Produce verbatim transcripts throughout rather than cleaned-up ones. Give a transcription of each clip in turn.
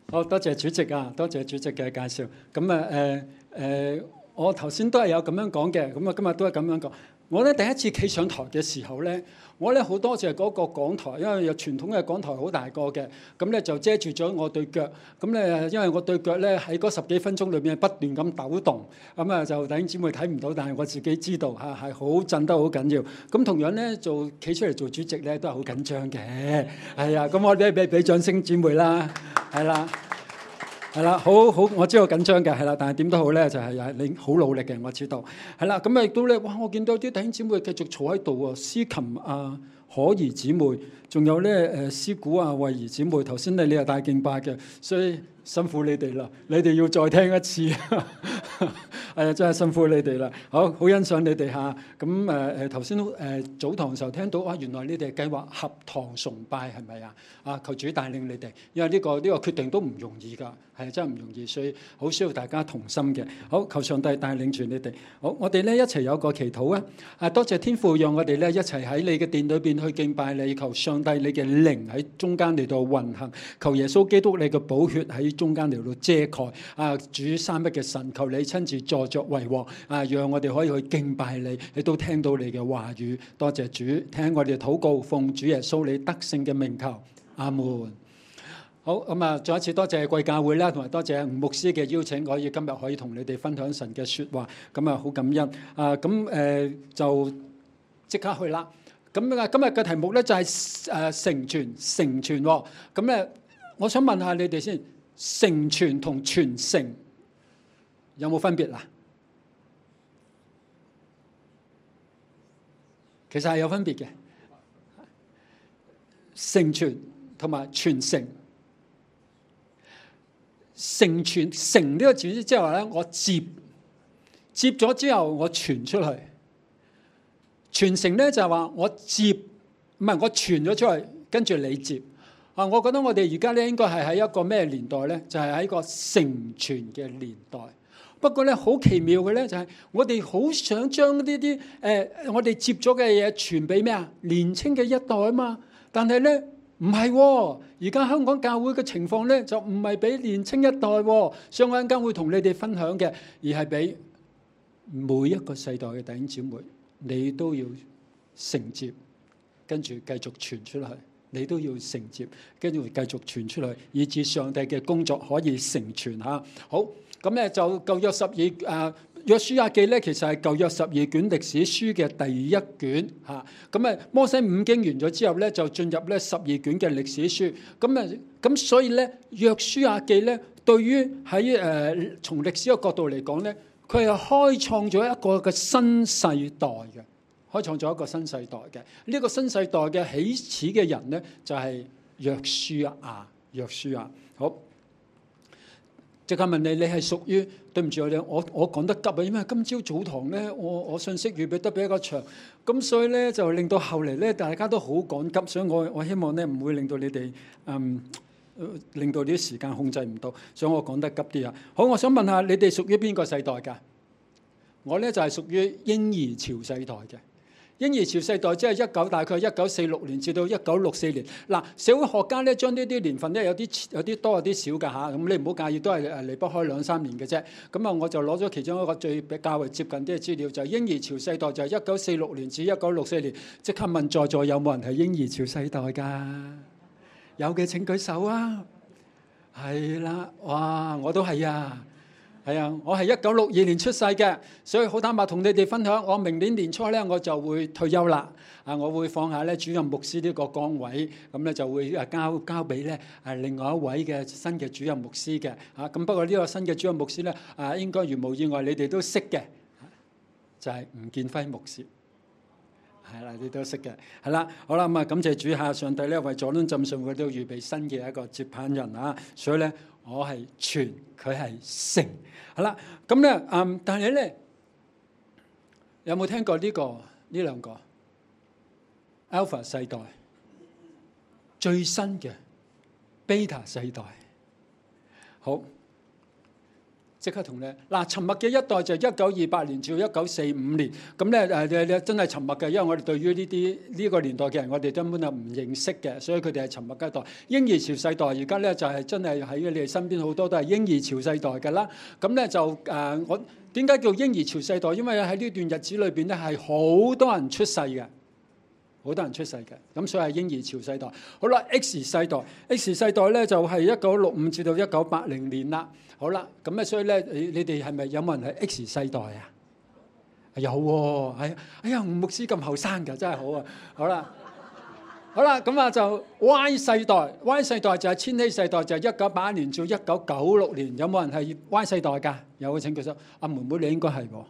好多謝主席啊，多謝主席嘅介紹。咁啊誒誒，我頭先都係有咁樣講嘅，咁啊今日都係咁樣講。我咧第一次企上台嘅時候咧，我咧好多謝嗰個講台，因為有傳統嘅講台好大個嘅，咁咧就遮住咗我對腳。咁咧因為我對腳咧喺嗰十幾分鐘裏邊不斷咁抖動，咁啊就弟兄姊妹睇唔到，但係我自己知道嚇係好震得好緊要。咁同樣咧做企出嚟做主席咧都係好緊張嘅，係啊。咁我俾俾俾掌聲姊妹啦，係啦。係啦，好好，我知道緊張嘅，係啦，但係點都好咧，就係你好努力嘅，我知道。係啦，咁啊亦都咧，哇！我見到啲弟兄姊妹繼續坐喺度喎，司琴啊、可兒姊妹，仲有咧誒師鼓啊、慧兒姊妹，頭先咧你係帶敬拜嘅，所以辛苦你哋啦，你哋要再聽一次，係啊，真係辛苦你哋啦。好好欣賞你哋嚇。咁誒誒頭先誒早堂嘅時候聽到啊，原來你哋計劃合堂崇拜係咪啊？啊，求主帶領你哋，因為呢個呢個決定都唔容易㗎。係真係唔容易，所以好需要大家同心嘅。好，求上帝帶領住你哋。好，我哋咧一齊有個祈禱啊！啊，多謝天父，讓我哋咧一齊喺你嘅殿裏邊去敬拜你，求上帝你嘅靈喺中間嚟到運行，求耶穌基督你嘅寶血喺中間嚟到遮蓋。啊，主三一嘅神，求你親自坐著為王。啊，讓我哋可以去敬拜你，你都聽到你嘅話語。多謝主，聽我哋禱告，奉主耶穌你得勝嘅名求，阿門。好，咁啊，再一次多謝貴教會啦，同埋多謝吳牧師嘅邀請，可以今日可以同你哋分享神嘅説話，咁啊好感恩啊！咁誒就即刻去啦。咁啊，今日嘅題目咧就係誒成全成全喎。咁咧，我想問下你哋先，成全同傳承有冇分別啊？其實係有分別嘅，成全同埋傳承。成全成呢個字即係話咧，我接接咗之後，我傳出去。傳承咧就係話我接，唔係我傳咗出去，跟住你接。啊，我覺得我哋而家咧應該係喺一個咩年代咧？就係喺一個成全嘅年代。不過咧，好奇妙嘅咧，就係我哋好想將呢啲誒我哋接咗嘅嘢傳俾咩啊？年青嘅一代啊嘛。但係咧，唔係喎，而家香港教會嘅情況咧，就唔係俾年青一代喎，所以我陣間會同你哋分享嘅，而係俾每一個世代嘅弟兄姊妹，你都要承接，跟住繼續傳出去，你都要承接，跟住繼續傳出去，以致上帝嘅工作可以成全嚇。好，咁咧就舊約十二誒。約書亞記咧，其實係舊約十二卷歷史書嘅第一卷嚇。咁啊，摩西五經完咗之後咧，就進入咧十二卷嘅歷史書。咁啊，咁所以咧，約書亞記咧，對於喺誒從歷史嘅角度嚟講咧，佢係開創咗一個嘅新世代嘅，開創咗一個新世代嘅。呢、這個新世代嘅起始嘅人咧，就係、是、約書亞。約書亞，好。即刻問你，你係屬於？對唔住我哋，我我講得急啊，因為今朝早堂咧，我我信息預備得比較長，咁所以咧就令到後嚟咧大家都好趕急，所以我我希望咧唔會令到你哋嗯令到啲時間控制唔到，所以我講得急啲啊。好，我想問下你哋屬於邊個世代㗎？我咧就係屬於嬰兒潮世代嘅。嬰兒潮世代即係一九大概一九四六年至到一九六四年。嗱，社會學家咧將呢啲年份咧有啲有啲多有啲少㗎嚇，咁你唔好介意，都係誒離不開兩三年嘅啫。咁啊，我就攞咗其中一個最比較為接近啲嘅資料，就係嬰兒潮世代就係一九四六年至一九六四年。即刻問在座有冇人係嬰兒潮世代㗎？有嘅請舉手啊！係啦，哇，我都係啊！係啊，我係一九六二年出世嘅，所以好坦白同你哋分享，我明年年初咧我就會退休啦。啊，我會放下咧主任牧師呢個崗位，咁咧就會誒交交俾咧誒另外一位嘅新嘅主任牧師嘅。啊，咁不過呢個新嘅主任牧師咧，啊應該如無意外你哋都識嘅，就係吳建輝牧師。係啦，你都識嘅。係啦，好啦，咁啊感謝主下上帝咧為佐敦浸信會都預備新嘅一個接棒人啊，所以咧。我係傳，佢係承，好啦，咁咧，嗯，但係咧，有冇聽過呢、這個呢兩個 Alpha 世代，最新嘅 Beta 世代？好， 即刻同你嗱，沉默嘅一代就係一九二八年至到一九四五年，咁咧誒真係沉默嘅，因為我哋對於呢啲呢個年代嘅人，我哋根本就唔認識嘅，所以佢哋係沉默嘅一代。嬰兒潮世代而家咧就係真係喺你哋身邊好多都係嬰兒潮世代㗎啦。咁咧就誒我點解叫嬰兒潮世代？因為喺呢段日子裏邊咧係好多人出世嘅。好多人出世嘅，咁所以係嬰兒潮世代。好啦 ，X 世代 ，X 世代咧就係一九六五至到一九八零年啦。好啦，咁咧所以咧，你你哋係咪有冇人係 X 世代啊？有喎，係哎呀，吳牧師咁後生㗎，真係好啊！好啦，好啦，咁啊就 Y 世代 ，Y 世代就係千禧世代，就係一九八一年至一九九六年。有冇人係 Y 世代㗎？有嘅請舉手。阿妹妹你應該係喎。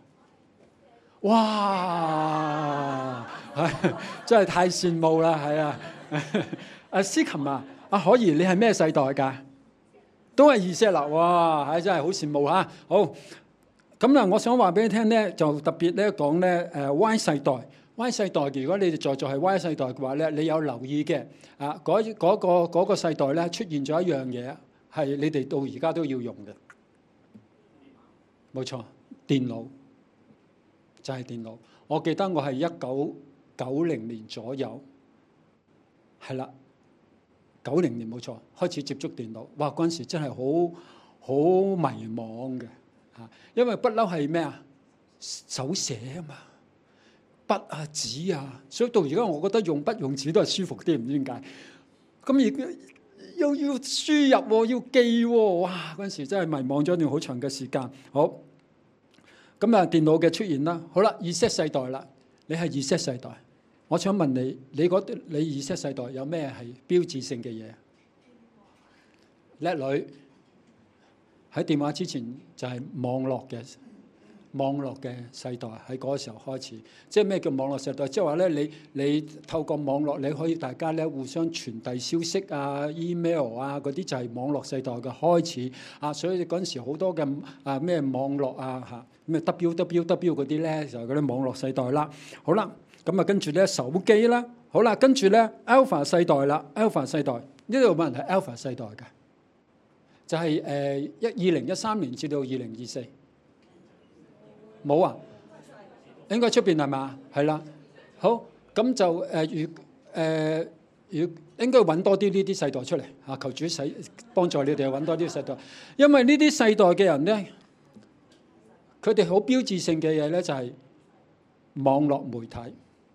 哇！真係太羨慕啦，係啊！阿思琴啊，阿可兒你係咩世代㗎？都係二石流哇！係真係好羨慕嚇。好咁嗱，我想話俾你聽咧，就特別咧講咧誒 Y 世代 Y 世代，如果你哋在座係 Y 世代嘅話咧，你有留意嘅啊？嗰嗰個嗰個世代咧出現咗一樣嘢，係你哋到而家都要用嘅，冇錯，電腦。就係電腦，我記得我係一九九零年左右，係啦，九零年冇錯，開始接觸電腦。哇！嗰陣時真係好好迷茫嘅嚇，因為不嬲係咩啊？手寫啊嘛，筆啊紙啊，所以到而家我覺得用筆用紙都係舒服啲，唔知點解。咁而又要輸入喎，要記喎，哇！嗰陣時真係迷茫咗一段好長嘅時間。好。咁啊，電腦嘅出現啦，好啦，二 Z 世代啦，你係二 Z 世代，我想問你，你覺得你二 Z 世代有咩係標誌性嘅嘢？叻女喺電話之前就係網絡嘅網絡嘅世代，喺嗰個時候開始。即係咩叫網絡世代？即係話咧，你你透過網絡，你可以大家咧互相傳遞消息啊、email 啊嗰啲，就係網絡世代嘅開始啊。所以嗰陣時好多嘅啊咩網絡啊嚇咩 W W W 嗰啲咧，就係嗰啲網絡世代啦。好啦，咁啊跟住咧手機啦，好啦，跟住咧 Alpha 世代啦 ，Alpha 世代呢度有冇人係 Alpha 世代㗎？就係誒一二零一三年至到二零二四。冇啊，應該出邊係嘛？係啦，好咁就誒，如誒，如應該揾多啲呢啲世代出嚟嚇，求主使幫助你哋揾多啲世代，因為呢啲世代嘅人咧，佢哋好標誌性嘅嘢咧就係網絡媒體，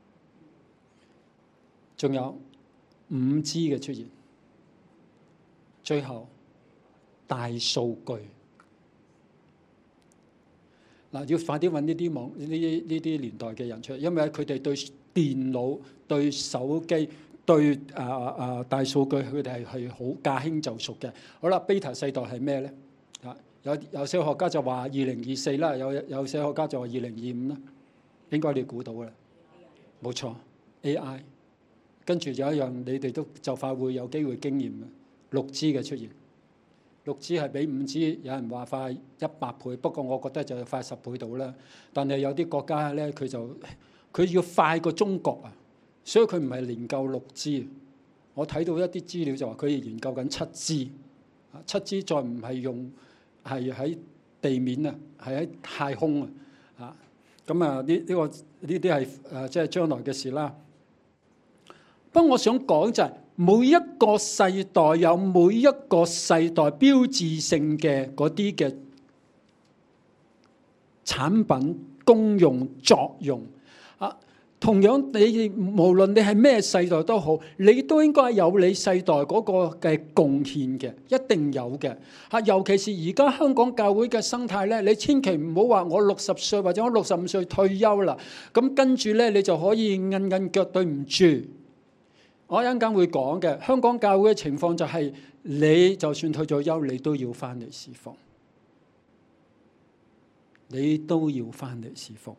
仲有五 G 嘅出現，最後大數據。嗱，要快啲揾呢啲網呢啲呢啲年代嘅人出嚟，因為佢哋對電腦、對手機、對啊啊大數據，佢哋係係好駕輕就熟嘅。好啦 ，Beta 世代係咩咧？啊，有有些學家就話二零二四啦，有有些學家就話二零二五啦，應該你估到㗎啦，冇錯 ，A I。跟住有一樣你哋都就快會有機會經驗嘅六 G 嘅出現。六 G 係比五 G 有人話快一百倍，不過我覺得就快十倍到啦。但係有啲國家咧，佢就佢要快過中國啊，所以佢唔係研究六 G。我睇到一啲資料就話佢哋研究緊七 G，七 G 再唔係用係喺地面啊，係喺太空啊，啊咁啊呢呢個呢啲係誒即係將來嘅事啦。不過我想講就係、是。每一個世代有每一個世代標誌性嘅嗰啲嘅產品、功用、作用啊。同樣你無論你係咩世代都好，你都應該有你世代嗰個嘅貢獻嘅，一定有嘅嚇。尤其是而家香港教會嘅生態咧，你千祈唔好話我六十歲或者我六十五歲退休啦，咁跟住咧你就可以韌韌腳對唔住。我一陣間會講嘅，香港教會嘅情況就係，你就算退咗休，你都要翻嚟侍奉，你都要翻嚟侍奉。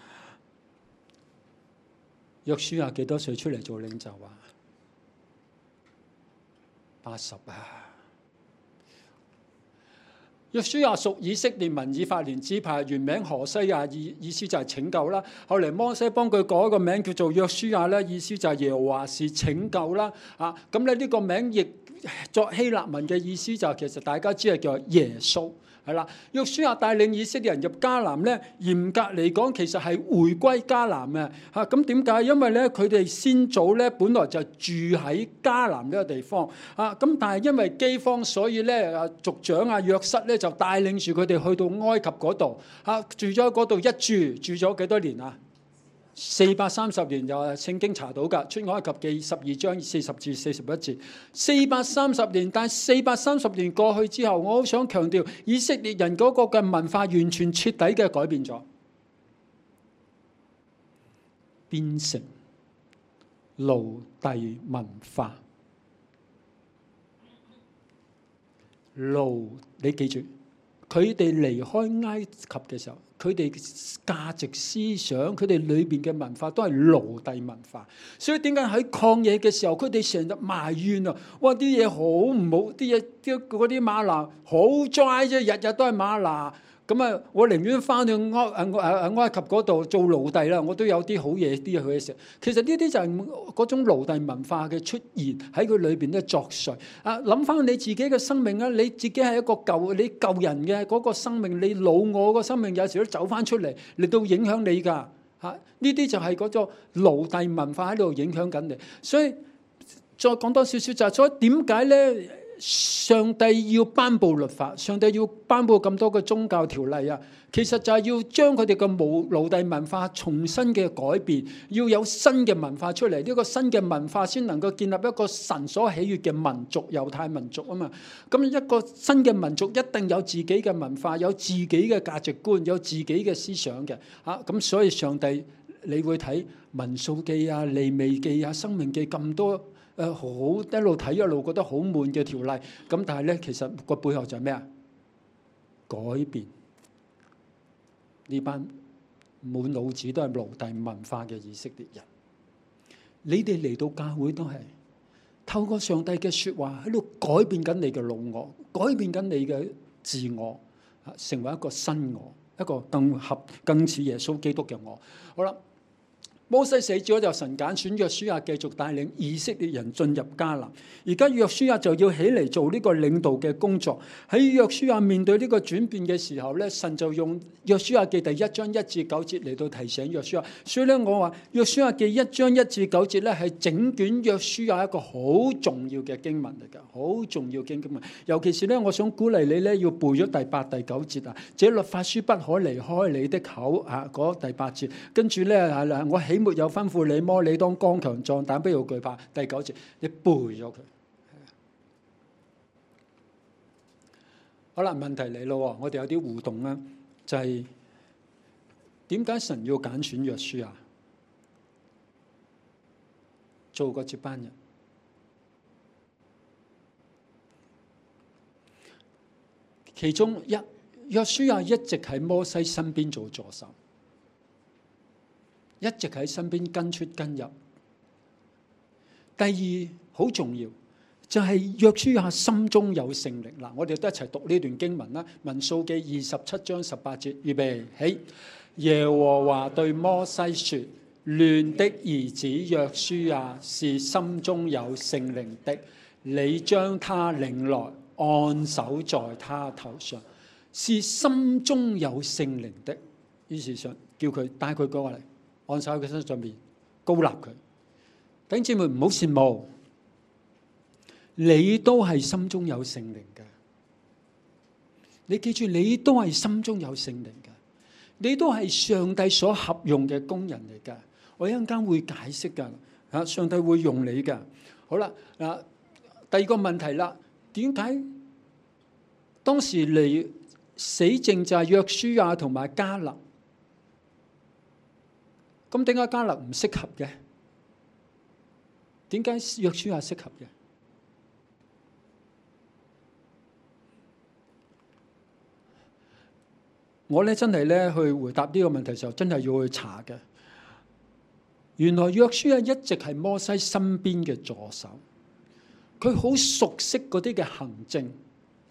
約書亞幾多歲出嚟做領袖啊？八十啊！ 約書亞屬以色列民以法蓮支派，原名何西亞，意意思就係拯救啦。後嚟摩西幫佢改個名叫做約書亞咧，意思就係耶和華是拯救啦。啊，咁咧呢個名亦作希臘文嘅意思就係、其實大家知係叫耶穌。係啦，約書亞帶領以色列人入迦南咧，嚴格嚟講其實係回歸迦南嘅嚇。咁點解？因為咧佢哋先祖咧本來就住喺迦南呢個地方啊。咁但係因為饑荒，所以咧啊族長啊約瑟咧就帶領住佢哋去到埃及嗰度啊，住咗喺嗰度一住住咗幾多年啊？四百三十年，就係聖經查到㗎，出埃及記十二章四十至四十一節，四百三十年。但係四百三十年過去之後，我好想強調，以色列人嗰個嘅文化完全徹底嘅改變咗，變成奴隸文化。奴，你記住，佢哋離開埃及嘅時候，佢哋價值思想，佢哋裏邊嘅文化都係奴隸文化。所以點解喺曠野嘅時候，佢哋成日埋怨啊！哇，啲嘢好唔好？啲嘢啲嗰啲嗎哪好 dry 啫，日日都係嗎哪。咁啊，我寧願翻去埃誒誒埃及嗰度做奴隸啦，我都有啲好嘢啲嘢去食。其實呢啲就係嗰種奴隸文化嘅出現喺佢裏邊咧作祟。啊，諗翻你自己嘅生命啊，你自己係一個舊你舊人嘅嗰個生命，你老我個生命有時都走翻出嚟，嚟到影響你㗎。嚇，呢啲就係嗰個奴隸文化喺度影響緊你。所以再講多少少就係，所以點解咧？上帝要頒布律法，上帝要頒布咁多嘅宗教條例啊，其實就係要將佢哋嘅奴奴隸文化重新嘅改變，要有新嘅文化出嚟。呢個新嘅文化先能夠建立一個神所喜悅嘅民族，猶太民族啊嘛。咁一個新嘅民族一定有自己嘅文化，有自己嘅價值觀，有自己嘅思想嘅。啊，咁所以上帝你會睇民數記啊、利未記啊、申命記咁多。誒好一路睇一路覺得好悶嘅條例，咁但係咧，其實個背後就係咩啊？改變呢班滿腦子都係奴隸文化嘅以色列人，你哋嚟到教會都係透過上帝嘅説話喺度改變緊你嘅老我，改變緊你嘅自我，成為一個新我，一個更合更似耶穌基督嘅我。好啦。摩西死咗就神揀選約書亞繼續帶領以色列人進入迦南，而家約書亞就要起嚟做呢個領導嘅工作。喺約書亞面對呢個轉變嘅時候咧，神就用約書亞記第一章一至九節嚟到提醒約書亞。所以咧，我話約書亞記一章一至九節咧係整卷約書亞一個好重要嘅經文嚟㗎，好重要嘅經文。尤其是咧，我想鼓勵你咧要背咗第八、第九節啊，這律法書不可離開你的口啊，嗰第八節。跟住咧係我起沒有吩咐你麼？你當剛強壯膽，不要懼怕。第九節，你背咗佢。好啦，問題嚟咯，我哋有啲互動啦，就係點解神要揀選約書亞做個接班人？其中一，約書亞一直喺摩西身邊做助手。一直喺身邊跟出跟入。第二好重要就係約書亞心中有聖靈嗱，我哋都一齊讀呢段經文啦。民數記二十七章十八節，預備起。耶和華對摩西說：嫩的兒子約書亞是心中有聖靈的，你將他領來，按手在他頭上，是心中有聖靈的。於是想叫佢帶佢過嚟。按手喺佢身上面，高立佢。弟兄姊妹唔好羨慕，你都係心中有聖靈嘅。你記住，你都係心中有聖靈嘅，你都係上帝所合用嘅工人嚟㗎。我一陣間會解釋㗎，嚇，上帝會用你㗎。好啦，嗱，第二個問題啦，點解當時嚟死剩就係約書亞同埋迦勒？咁點解迦勒唔適合嘅？點解約書亞適合嘅？我咧真係咧去回答呢個問題嘅時候，真係要去查嘅。原來約書亞一直係摩西身邊嘅助手，佢好熟悉嗰啲嘅行政。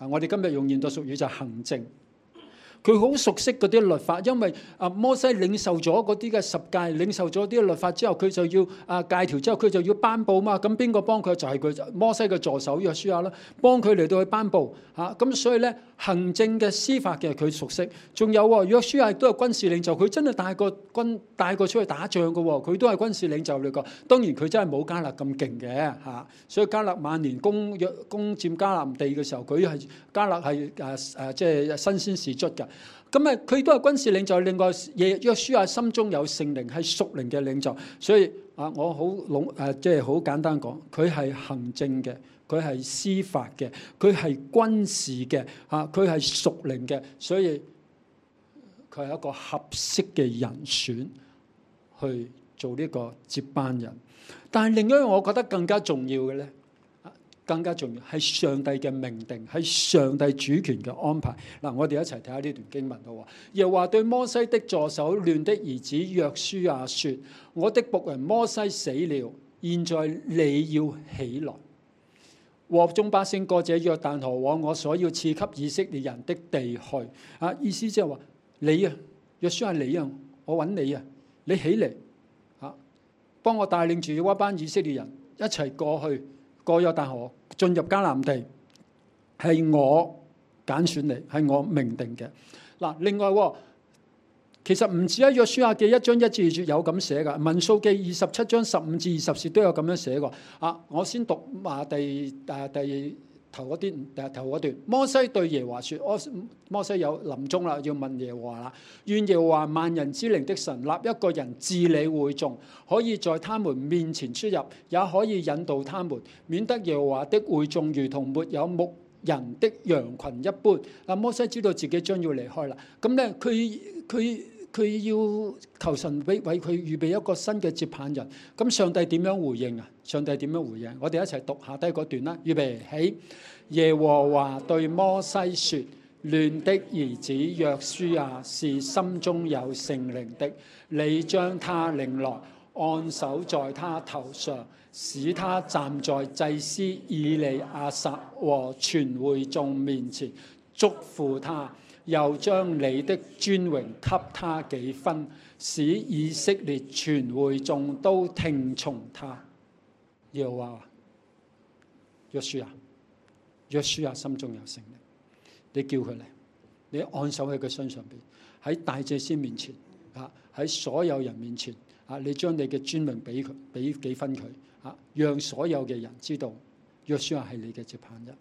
啊，我哋今日用現代俗語就係行政。佢好熟悉嗰啲律法，因為啊摩西領受咗嗰啲嘅十誡，領受咗啲律法之後，佢就要啊戒條之後，佢就要頒布嘛。咁邊個幫佢？就係佢摩西嘅助手約書亞啦，幫佢嚟到去頒布嚇。咁所以咧，行政嘅司法嘅佢熟悉。仲有喎，約書亞亦都係軍事領袖，佢真係帶個軍帶個出去打仗嘅喎，佢都係軍事領袖嚟個。當然佢真係冇迦勒咁勁嘅嚇，所以迦勒晚年攻約攻佔迦南地嘅時候，佢係迦勒係誒誒即係新鮮事卒嘅。咁啊，佢都係軍事領袖。另外，約約書亞心中有聖靈，係屬靈嘅領袖。所以啊，我好籠誒，即係好簡單講，佢係行政嘅，佢係司法嘅，佢係軍事嘅，啊，佢係屬靈嘅。所以佢係一個合適嘅人選去做呢個接班人。但係另一樣，我覺得更加重要嘅咧。更加重要係上帝嘅命定，係上帝主權嘅安排。嗱，我哋一齊睇下呢段經文咯。又話對摩西的助手嫩的兒子約書亞說：我的僕人摩西死了，現在你要起來，和眾百姓過這約旦河，往我所要賜給以色列人的地去。啊，意思即係話你啊，約書亞你啊，我揾你啊，你起嚟啊，幫我帶領住一班以色列人一齊過去。過約旦河進入迦南地，係我揀選你，係我命定嘅。嗱，另外其實唔止喺約書亞記一章一至二節有咁寫噶，民數記二十七章十五至二十節都有咁樣寫過。啊，我先讀啊第誒第頭嗰啲誒頭嗰段。摩西對耶和華說：摩西有臨終啦，要問耶和華啦。願耶和華萬人之靈的神立一個人治理會眾，可以在他們面前出入，也可以引導他們，免得耶和華的會眾如同沒有牧人的羊群一般。嗱，摩西知道自己將要離開啦，咁咧佢佢佢要求神為為佢預備一個新嘅接棒人。咁上帝點樣回應啊？上帝點樣回應？我哋一齊讀下低嗰段啦。預備起，耶和華對摩西說：嫩的兒子約書亞是心中有聖靈的，你將他領來，按手在他頭上，使他站在祭司以利亞撒和全會眾面前，囑咐他。又將你的尊榮給他幾分，使以色列全會眾都聽從他。耶和華約書亞，約書亞心中有聖靈，你叫佢嚟，你按手喺佢身上邊，喺大祭司面前啊，喺所有人面前啊，你將你嘅尊榮俾佢，俾幾分佢啊，讓所有嘅人知道約書亞係你嘅接棒人。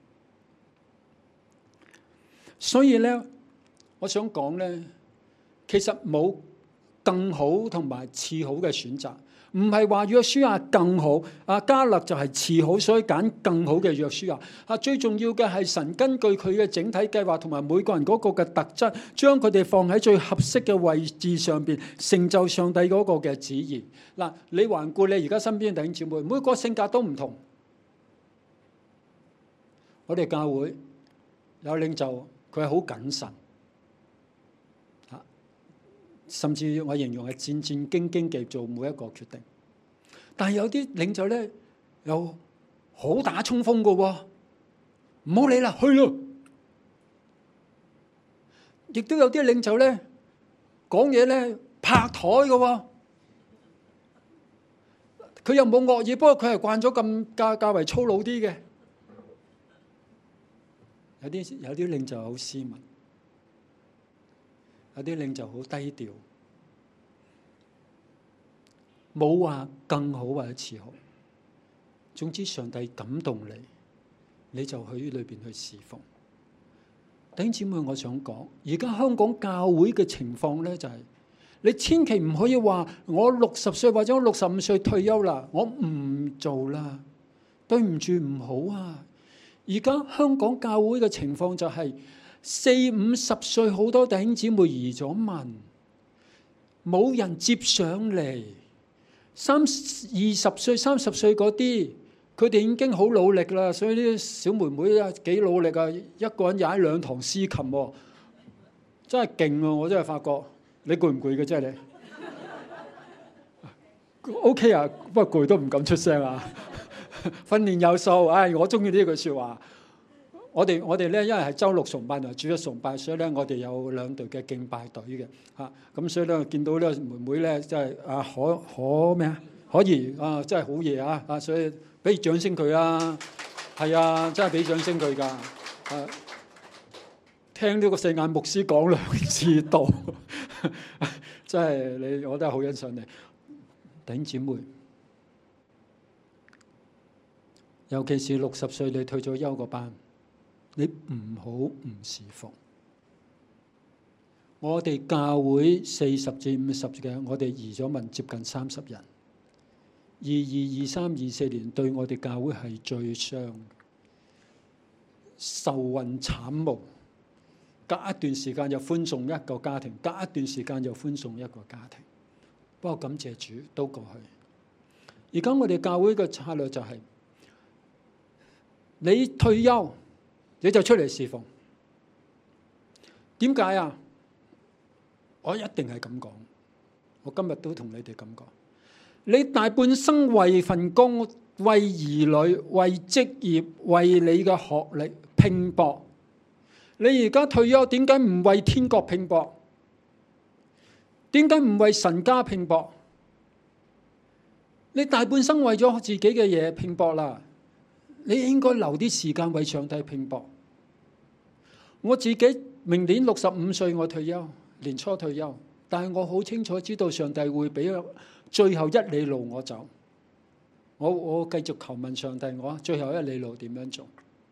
所以咧，我想講咧，其實冇更好同埋次好嘅選擇，唔係話約書亞更好，啊迦勒就係次好，所以揀更好嘅約書亞。啊，最重要嘅係神根據佢嘅整體計劃同埋每個人嗰個嘅特質，將佢哋放喺最合適嘅位置上邊，成就上帝嗰個嘅旨意。嗱，你環顧你而家身邊嘅弟兄姊妹，每個性格都唔同。我哋教會有領袖，佢係好謹慎。甚至我形容係戰戰兢兢地做每一個決定，但係有啲領袖咧又好打衝鋒㗎喎，唔好理啦，去咯！亦都有啲領袖咧講嘢咧拍台㗎喎，佢又冇惡意，不過佢係慣咗咁較較為粗魯啲嘅。有啲有啲領袖好斯文。有啲領袖好低調，冇話更好或者次好。總之上帝感動你，你就去裏邊去侍奉。弟兄姊妹，我想講，而家香港教會嘅情況咧，就係你千祈唔可以話我六十歲或者我六十五歲退休啦，我唔做啦，對唔住唔好啊！而家香港教會嘅情況就係、是。四五十歲好多弟兄姊妹移咗民，冇人接上嚟。三二十歲、三十歲嗰啲，佢哋已經好努力啦。所以啲小妹妹啊，幾努力啊！一個人踩兩堂司琴喎，真係勁啊！我真係發覺，你攰唔攰嘅啫？你 OK 啊？不過攰都唔敢出聲啊。訓練有素，唉、哎，我中意呢句説話。 我哋我哋咧，因為係週六崇拜同埋主日崇拜，所以咧我哋有兩隊嘅敬拜隊嘅嚇。咁所以咧見到咧妹妹咧，即係啊可可咩啊可怡啊，真係好嘢啊！啊，所以俾掌聲佢啦。係啊，真係俾掌聲佢㗎。啊，聽呢個四眼牧師講兩次道，真係你我都係好欣賞你。弟兄姊妹，尤其是六十歲你退咗休個班，你唔好唔侍奉。我哋教會四十至五十嘅，我哋移咗民接近三十人。二二二三二四年對我哋教會係最傷，愁雲慘霧。隔一段時間又歡送一個家庭，隔一段時間又歡送一個家庭。不過感謝主都過去。而家我哋教會嘅策略就係、是，你退休你就出嚟侍奉。點解啊？我一定係咁講。我今日都同你哋咁講。你大半生為份工、為兒女、為職業、為你嘅學歷拼搏。你而家退休，點解唔為天國拼搏？點解唔為神家拼搏？你大半生為咗自己嘅嘢拼搏啦，你應該留啲時間為上帝拼搏。我自己明年六十五歲，我退休，年初退休，但係我好清楚知道上帝會俾最後一里路我走。我我繼續求問上帝，我最後一里路點樣做？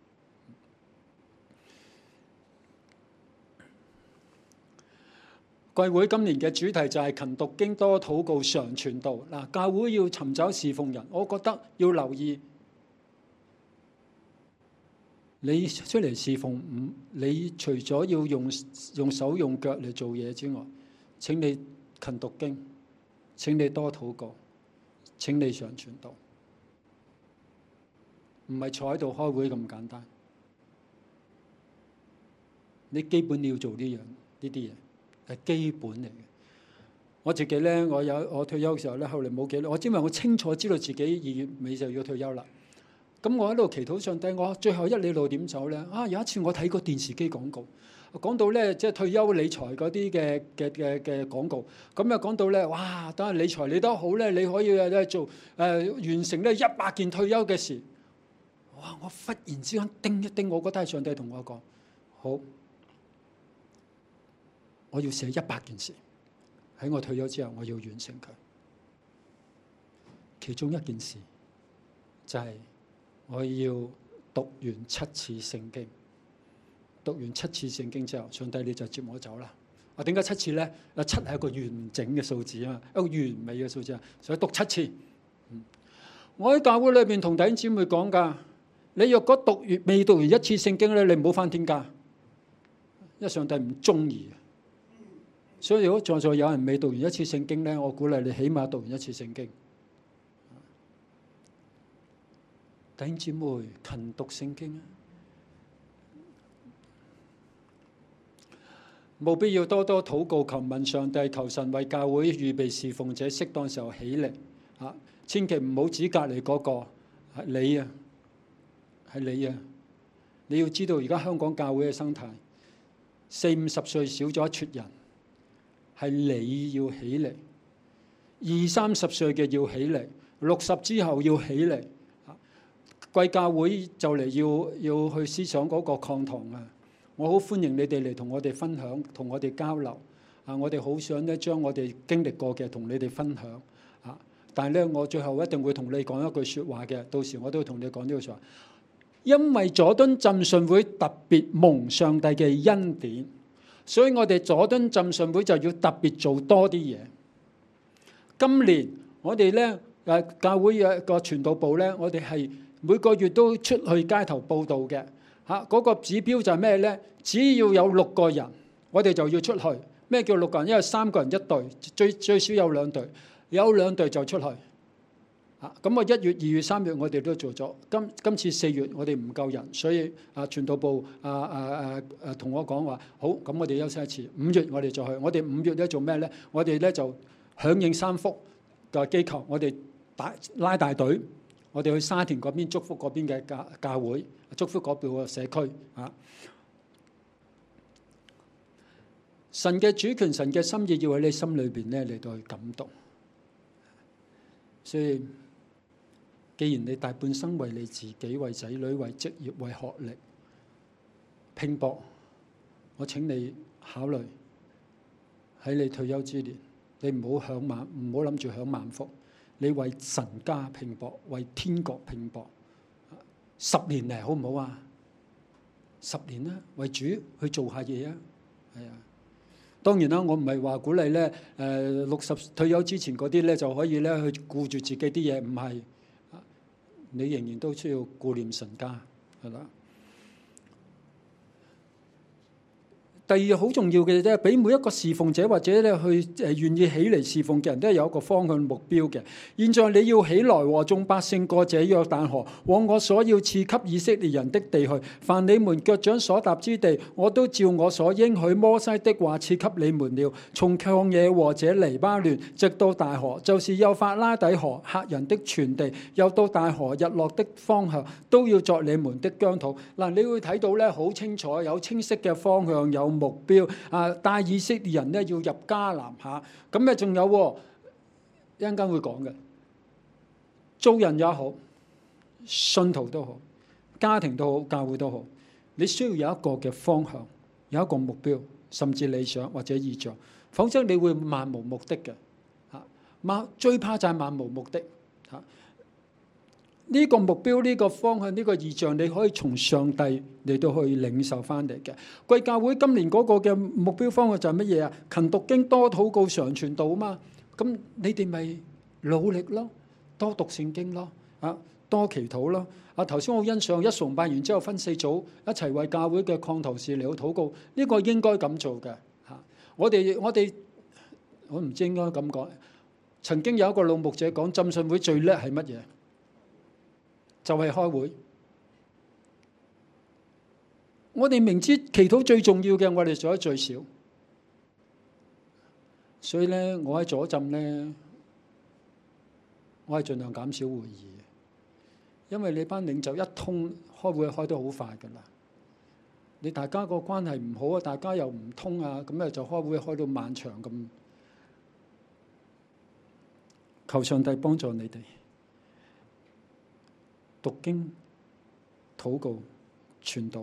貴會今年嘅主題就係勤讀經、多禱告、常傳道。嗱，教會要尋找侍奉人，我覺得要留意。你出嚟侍奉，唔，你除咗要用用手用腳嚟做嘢之外，請你勤讀經，請你多禱告，請你常傳道。唔係坐喺度開會咁簡單，你基本你要做呢樣呢啲嘢。係基本嚟嘅。我自己咧，我有我退休嘅時候咧，後嚟冇幾耐，我因為我清楚知道自己二月尾就要退休啦。咁我喺度祈禱上帝，我最後一里路點走咧？啊，有一次我睇過電視機廣告，講到咧即係退休理財嗰啲嘅嘅嘅嘅廣告，咁啊講到咧，哇！等下理財理得好咧，你可以咧做誒、呃、完成咧一百件退休嘅事。哇！我忽然之間叮一叮，我覺得係上帝同我講，好。我要寫一百件事，喺我退休之後，我要完成佢。其中一件事就係我要讀完七次聖經。讀完七次聖經之後，上帝你就接我走啦。啊，點解七次咧？啊，七係一個完整嘅數字啊嘛，一個完美嘅數字啊，所以讀七次。嗯、我喺教會裏邊同弟兄姊妹講㗎，你若果讀完未讀完一次聖經咧，你唔好返天家，因為上帝唔中意。所以如果在座有人未讀完一次聖經咧，我鼓勵你起碼讀完一次聖經。弟兄姊妹，勤讀聖經啊！務必要多多禱告，求問上帝，求神為教會預備侍奉者，適當時候起嚟。啊，千祈唔好指隔離嗰個係你啊，係你啊！你要知道而家香港教會嘅生態，四五十歲少咗一撮人。係你要起嚟，二三十歲嘅要起嚟，六十之後要起嚟。貴教會就嚟要要去思想嗰個抗堂啊！我好歡迎你哋嚟同我哋分享，同我哋交流。啊，我哋好想咧將我哋經歷過嘅同你哋分享。啊，但係咧我最後一定會同你講一句説話嘅，到時我都會同你講呢句説話。因為佐敦浸信會特別蒙上帝嘅恩典。所以我哋佐敦浸信會就要特別做多啲嘢。今年我哋咧誒教會嘅個傳道部咧，我哋係每個月都出去街頭報道嘅嚇。嗰個指標就係咩咧？只要有六個人，我哋就要出去。咩叫六個人？因為三個人一隊，最最少有兩隊，有兩隊就出去。啊，咁我一月、二月、三月我哋都做咗。今今次四月我哋唔夠人，所以啊傳道部啊啊啊啊同我講話，好，咁我哋休息一次。五月我哋再去。我哋五月咧做咩咧？我哋咧就響應三福嘅機構，我哋打拉大隊，我哋去沙田嗰邊祝福嗰邊嘅教教會祝福嗰個社區啊。神嘅主權、神嘅心意要喺你心裏邊咧嚟到去感動。所以，既然你大半生為你自己、為仔女、為職業、為學歷拼搏，我請你考慮喺你退休之年，你唔好享晚，唔好諗住享晚福。你為神家拼搏，為天國拼搏，十年嚟好唔好啊？十年啦，為主去做下嘢啊！係啊。當然啦，我唔係話鼓勵咧，誒六十退休之前嗰啲咧就可以咧去顧住自己啲嘢，唔係，你仍然都需要顧念神家，係啦。第二好重要嘅啫，俾每一個侍奉者或者咧去誒願意起嚟侍奉嘅人都係有一個方向目標嘅。現在你要起來和眾百姓過這約旦河，往我所要賜給以色列人的地去。凡你們腳掌所踏之地，我都照我所應許摩西的話賜給你們了。從曠野和這黎巴嫩，直到大河，就是幼發拉底河、赫人的全地，又到大河日落的方向，都要作你們的疆土。嗱，你會睇到咧好清楚，有清晰嘅方向，有目標啊！帶以色列人咧要入迦南下，咁咧仲有一陣間會講嘅，做人也好，信徒都好，家庭都好，教會都好，你需要有一個嘅方向，有一個目標，甚至理想或者意象，否則你會漫無目的嘅嚇。漫最怕就係漫無目的嚇。呢個目標、呢個方向、呢個意象，你可以從上帝嚟到去領受翻嚟嘅。貴教會今年嗰個嘅目標方向就係乜嘢啊？勤讀經、多禱告、常傳道啊嘛。咁你哋咪努力咯，多讀聖經咯，啊，多祈禱咯。啊，頭先我欣賞一崇拜完之後分四組一齊為教會嘅擴頭士嚟到禱告，呢個應該咁做嘅嚇。我哋我哋我唔知應該咁講。曾經有一個老牧者講，浸信會最叻係乜嘢？就係開會。我哋明知祈禱最重要嘅，我哋做得最少。所以咧，我喺左浸咧，我係盡量減少會議，因為你班領袖一通開會開得好快㗎啦。你大家個關係唔好啊，大家又唔通啊，咁咧就開會開到漫長咁。求上帝幫助你哋。讀經、禱告、傳道，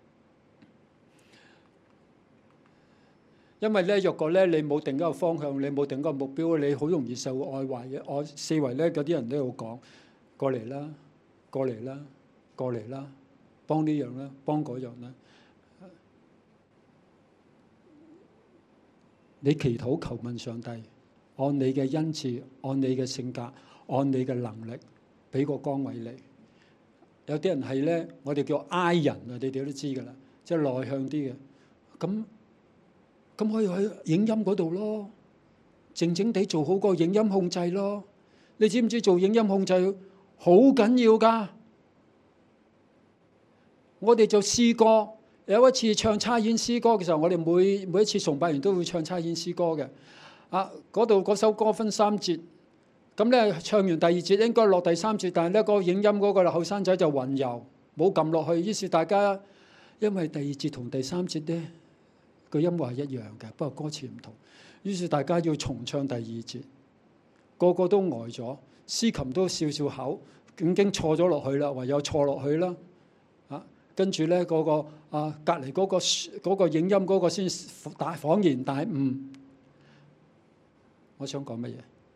因為咧，若果咧你冇定一個方向，你冇定一個目標，你好容易受愛壞嘅。我四圍咧嗰啲人都有講，過嚟啦，過嚟啦，過嚟啦，幫呢樣啦，幫嗰樣啦。你祈禱求問上帝，按你嘅恩賜，按你嘅性格，按你嘅能力，俾個崗位你。有啲人係咧，我哋叫 I 人啊，你哋都知㗎啦，即係內向啲嘅。咁咁可以喺影音嗰度咯，靜靜地做好個影音控制咯。你知唔知做影音控制好緊要㗎？我哋就試過有一次唱差遣詩歌嘅時候，我哋每每一次崇拜完都會唱差遣詩歌嘅。啊，嗰度嗰首歌分三節。咁咧唱完第二節應該落第三節，但係咧個影音嗰個後生仔就混遊，冇撳落去。於是大家因為第二節同第三節咧個音樂係一樣嘅，不過歌詞唔同。於是大家要重唱第二節，個個都呆咗，司琴都笑笑口，已經錯咗落去啦，唯有錯落去啦。啊，跟住咧嗰個啊隔離嗰個嗰個影音嗰個先大恍然大悟。我想講乜嘢？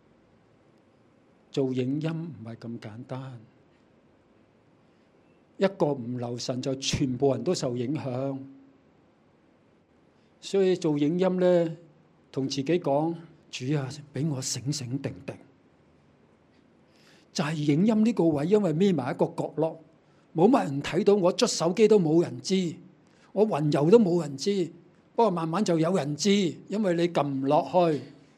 做影音唔係咁簡單，一個唔留神就全部人都受影響。所以做影音咧，同自己講：主啊，俾我醒醒定定。就係影音呢個位，因為匿埋一個角落，冇乜人睇到，我捽手機都冇人知，我雲遊都冇人知。不過慢慢就有人知，因為你撳唔落去。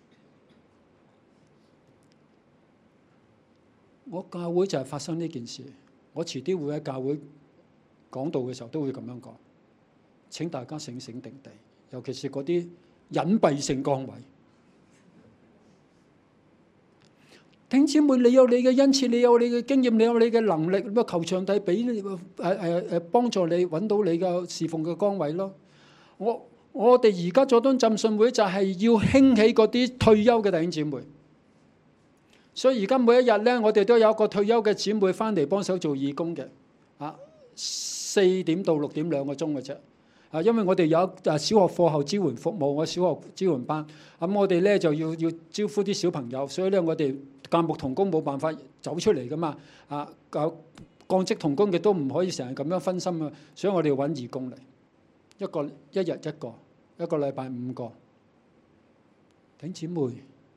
我教會就係發生呢件事，我遲啲會喺教會講道嘅時候都會咁樣講。請大家醒醒定定，尤其是嗰啲隱蔽性崗位。 弟兄姊妹，你有你嘅恩賜，你有你嘅經驗，你有你嘅能力，咁啊求上帝俾誒誒誒幫助你揾到你嘅侍奉嘅崗位咯。我我哋而家佐敦浸信會就係要興起嗰啲退休嘅弟兄姊妹，所以而家每一日咧，我哋都有一個退休嘅姊妹翻嚟幫手做義工嘅，啊四點到六點兩個鐘嘅啫。啊，因為我哋有啊小學課後支援服務，我小學支援班，咁我哋咧就要要招呼啲小朋友，所以咧我哋教牧同工冇辦法走出嚟噶嘛，啊教幹職同工亦都唔可以成日咁樣分心啊，所以我哋要揾義工嚟，一個一日一個，一個禮拜五個。弟兄姊妹，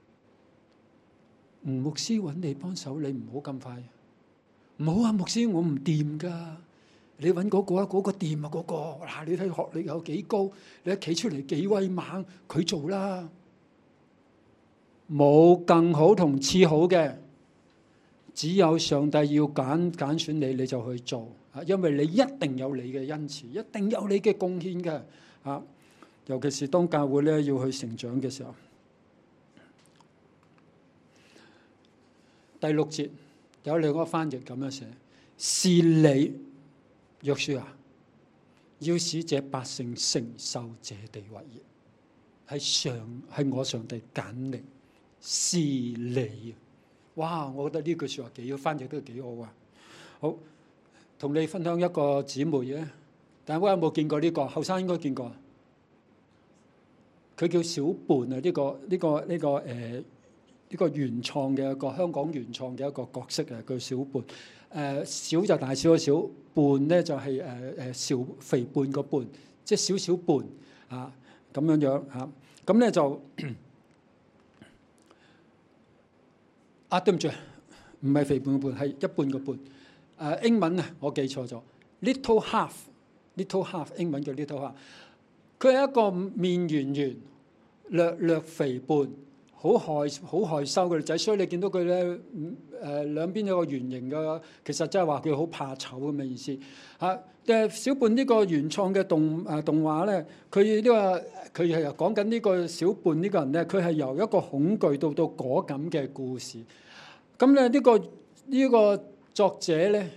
吳牧師揾你幫手，你唔好咁快，唔好啊！牧師我唔掂噶。你揾嗰個啊，嗰個掂啊，嗰個嗱，你睇學歷有幾高，你一企出嚟幾威猛，佢做啦，冇更好同次好嘅，只有上帝要揀揀選你，你就去做啊，因為你一定有你嘅恩賜，一定有你嘅貢獻嘅啊，尤其是當教會咧要去成長嘅時候。第六節有兩個翻譯咁樣寫：是你。約書亞要使這百姓承受這地為業，係上係我上帝揀嚟，是你。哇！我覺得呢句説話幾好，翻譯都幾好啊。好，同你分享一個姊妹咧，大家有冇見過呢個？後生應該見過。佢叫小胖啊！呢個呢個呢個誒呢個原創嘅一個香港原創嘅一個角色啊，叫小胖。誒小就大小嘅小，胖咧就係誒誒小肥胖個胖，即係少少胖啊咁樣樣嚇。咁咧就啊，對唔住，唔係肥胖個胖，係一半個半。誒英文啊，我記錯咗 ，little half，little half 英文叫 little half。佢係一個面圓圓、略略肥胖、好害好害羞嘅女仔，所以你見到佢咧，誒兩邊有個圓形嘅，其實即係話佢好怕醜咁嘅意思嚇。誒小胖呢個原創嘅動誒動畫咧，佢呢個佢係講緊呢個小胖呢個人咧，佢係由一個恐懼到到果敢嘅故事。咁咧呢個呢個作者咧，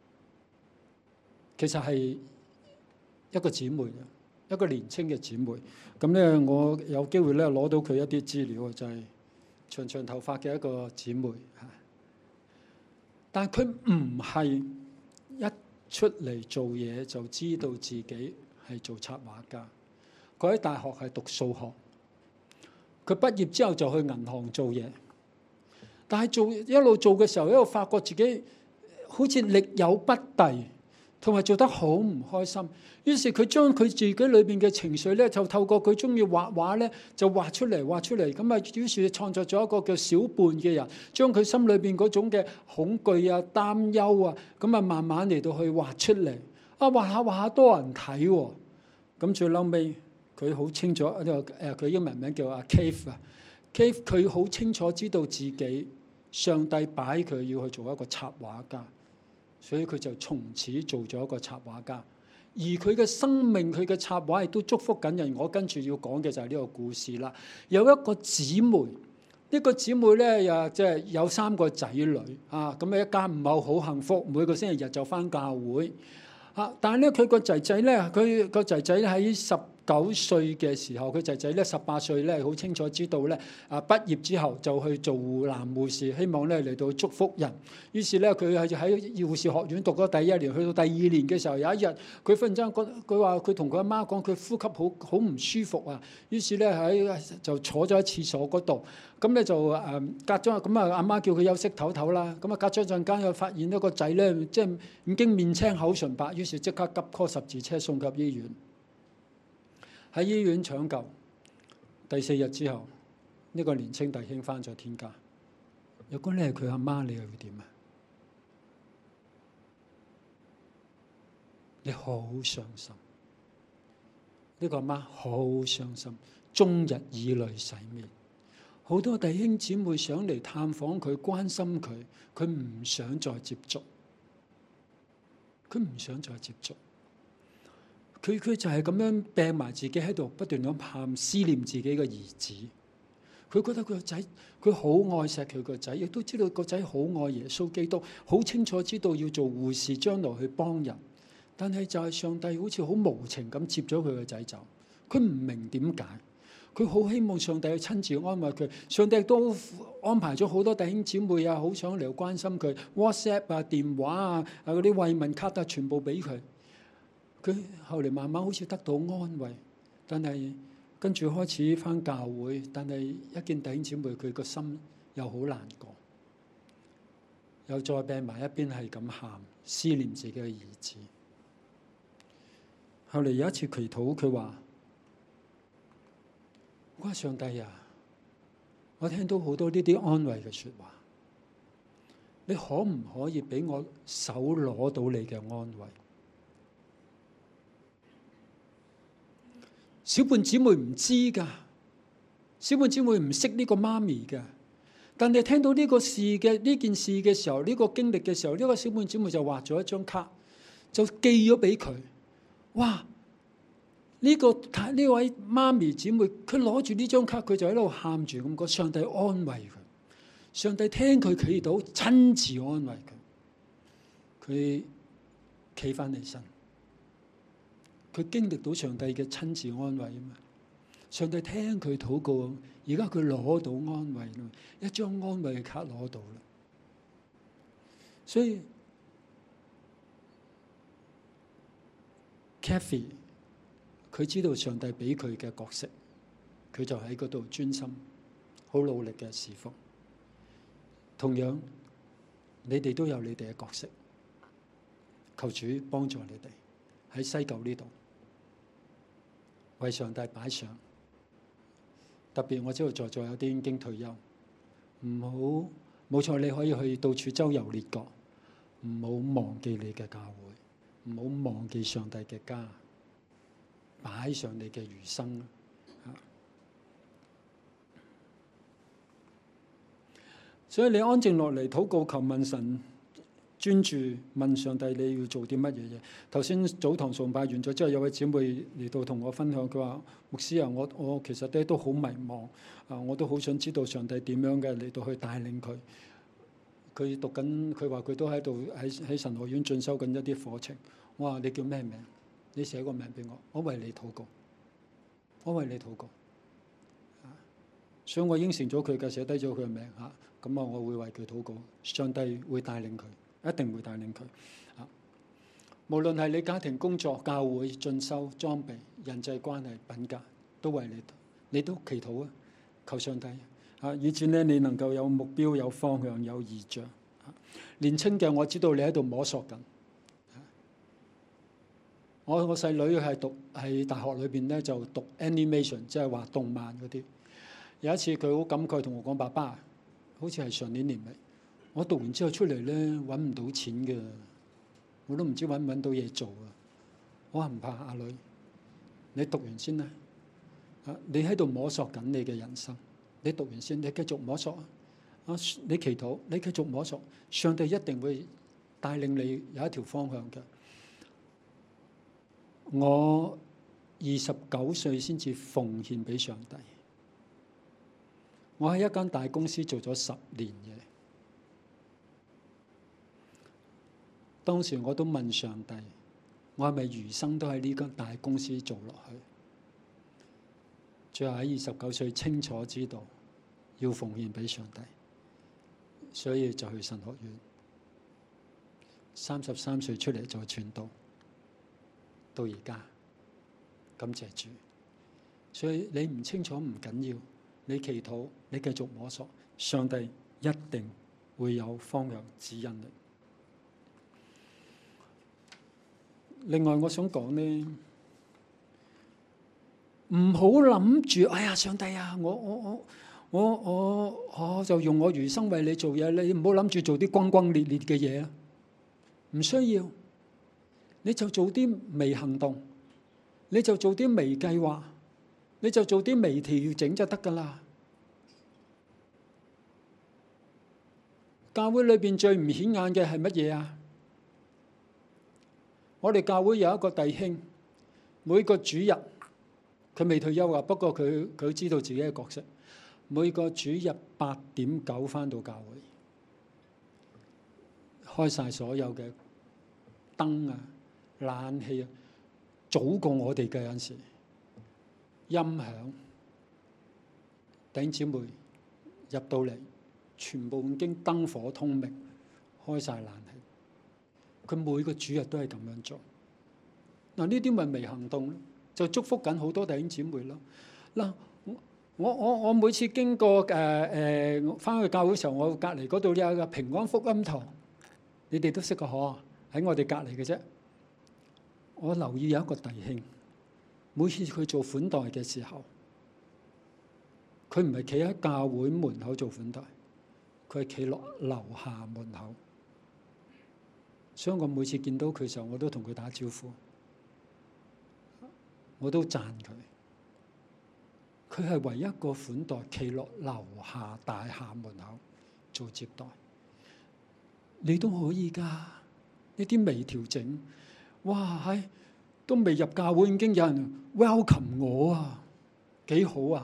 其實係一個姊妹，一個年青嘅姊妹。咁咧，我有機會咧攞到佢一啲資料，就係長長頭髮嘅一個姊妹嚇。但係佢唔係一出嚟做嘢就知道自己係做插畫家。佢喺大學係讀數學，佢畢業之後就去銀行做嘢。但係做一路做嘅時候，一路發覺自己好似力有不逮，同埋做得好唔開心。於是佢將佢自己裏邊嘅情緒咧，就透過佢中意畫畫咧，就畫出嚟，畫出嚟。咁啊，於是創作咗一個叫小胖嘅人，將佢心裏邊嗰種嘅恐懼啊、擔憂啊，咁啊慢慢嚟到去畫出嚟。啊，畫下畫下多人睇喎、哦。咁最嬲尾，佢好清楚呢個誒，佢英文名叫阿 Cave 啊 ，Cave 佢好清楚知道自己上帝擺佢要去做一個插畫家。所以佢就從此做咗一個插畫家，而佢嘅生命、佢嘅插畫亦都祝福緊人。我跟住要講嘅就係呢個故事啦。有一個姊妹，呢、這個姊妹咧又即係有三個仔女啊，咁啊一家唔係好幸福，每個星期日就返教會啊。但係咧佢個仔仔咧，佢個仔仔喺十九歲嘅時候，佢仔仔咧十八歲咧，好清楚知道咧啊，畢業之後就去做男護士，希望咧嚟到祝福人。於是咧佢係喺護士學院讀咗第一年，去到第二年嘅時候，有一日佢忽然之間覺得，佢話佢同佢阿媽講，佢呼吸好好唔舒服啊。於是咧喺就坐咗喺廁所嗰度，咁咧就誒隔咗咁啊，阿媽叫佢休息唞唞啦。咁啊隔咗陣間又發現一個仔咧，即係已經面青口唇白，於是即刻急 call 十字車送入醫院。喺醫院搶救，第四日之後，呢個年青弟兄返咗天家。如果你係佢阿媽，你又會點啊？你好傷心，呢個阿媽好傷心，終日以淚洗面。好多弟兄姊妹想嚟探訪佢、關心佢，佢唔想再接觸，佢唔想再接觸。佢佢就係咁樣病埋自己喺度，不斷咁喊，思念自己嘅兒子。 佢覺得佢個仔，佢好愛錫佢個仔，亦都知道個仔好愛耶穌基督，好清楚知道要做護士，將來去幫人。但係就係上帝好似好無情咁接咗佢個仔走，佢唔明點解，佢好希望上帝去親自安慰佢。上帝都安排咗好多弟兄姊妹啊，好想嚟關心佢 ，WhatsApp 啊、電話啊、啊嗰啲慰問卡啊，全部俾佢。佢後嚟慢慢好似得到安慰，但係跟住開始返教會，但係一見弟兄姊妹，佢個心又好難過，又再病埋一邊，係咁喊，思念自己嘅兒子。後嚟有一次祈禱，佢話：我話上帝啊，我聽到好多呢啲安慰嘅説話，你可唔可以俾我手攞到你嘅安慰？小半姊妹唔知㗎，小半姊妹唔識呢個媽咪㗎。但係聽到呢個事嘅呢件事嘅時候，呢個經歷嘅時候，呢個小半姊妹就畫咗一張卡，就寄咗俾佢。哇！呢個呢位媽咪姊妹，佢攞住呢張卡，佢就喺度喊住咁講：上帝安慰佢，上帝聽佢祈禱，親自安慰佢。佢企翻起身。佢經歷到上帝嘅親自安慰啊嘛！上帝聽佢禱告，而家佢攞到安慰啦，一張安慰嘅卡攞到啦。所以 Kathy 佢知道上帝俾佢嘅角色，佢就喺嗰度專心、好努力嘅侍奉。同樣，你哋都有你哋嘅角色，求主幫助你哋喺西九呢度。為上帝擺上，特別我知道在座有啲已經退休，唔好冇錯，你可以去到處周遊列國，唔好忘記你嘅教會，唔好忘記上帝嘅家，擺上你嘅餘生。所以你安靜落嚟禱告求問神。專注問上帝你要做啲乜嘢嘢？頭先早堂崇拜完咗之後，有位姊妹嚟到同我分享，佢話：牧師啊，我我其實咧都好迷茫啊，我都好想知道上帝點樣嘅嚟到去帶領佢。佢讀緊，佢話佢都喺度喺喺神學院進修緊一啲課程。我話你叫咩名？你寫個名俾我，我為你禱告，我為你禱告。所以我應承咗佢嘅，寫低咗佢嘅名嚇。咁啊，我會為佢禱告，上帝會帶領佢。一定會帶領佢啊！無論係你家庭、工作、教會、進修、裝備、人際關係、品格，都為你，你都祈禱啊！求上帝啊，以至呢你能夠有目標、有方向、有異象。年青嘅我知道你喺度摸索緊。我我細女係讀喺大學裏邊咧就讀 animation，即係畫動漫嗰啲。有一次佢好感慨同我講：爸爸，好似係上年年尾。我讀完之後出嚟咧，揾唔到錢嘅，我都唔知揾唔揾到嘢做啊！我話唔怕，阿女，你讀完先啦。啊，你喺度摸索緊你嘅人生，你讀完先，你繼續摸索啊！啊，你祈禱，你繼續摸索，上帝一定會帶領你有一條方向嘅。我二十九歲先至奉獻俾上帝，我喺一間大公司做咗十年嘢。當時我都問上帝：我係咪餘生都喺呢間大公司做落去？最後喺二十九歲清楚知道要奉獻俾上帝，所以就去神學院。三十三歲出嚟就傳道，到而家感謝主。所以你唔清楚唔緊要，你祈禱，你繼續摸索，上帝一定會有方向指引你。另外，我想講呢，唔好諗住，哎呀，上帝啊，我我我我我我就用我餘生為你做嘢，你唔好諗住做啲轟轟烈烈嘅嘢啊！唔需要，你就做啲微行動，你就做啲微計劃，你就做啲微調整就得㗎啦。教會裏邊最唔顯眼嘅係乜嘢啊？我哋教會有一個弟兄，每個主日佢未退休啊，不過佢佢知道自己嘅角色。 每個主日八點九返到教會，開晒所有嘅燈啊、冷氣啊，早過我哋嘅有陣時，音響，弟兄姊妹入到嚟，全部已經燈火通明，開晒冷氣。佢每個主日都係咁樣做。嗱，呢啲咪微行動咯，就祝福緊好多弟兄姊妹咯。嗱，我我我每次經過誒誒返去教會嘅時候，我隔離嗰度有個平安福音堂，你哋都識個嗬，喺我哋隔離嘅啫。我留意有一個弟兄，每次佢做款待嘅時候，佢唔係企喺教會門口做款待，佢係企落樓下門口。所以我每次見到佢嘅時候，我都同佢打招呼，我都讚佢。佢係唯一一個款待企落樓下大廈門口做接待，你都可以㗎。呢啲微調整，哇！係都未入教會已經有人 welcome 我啊，幾好啊！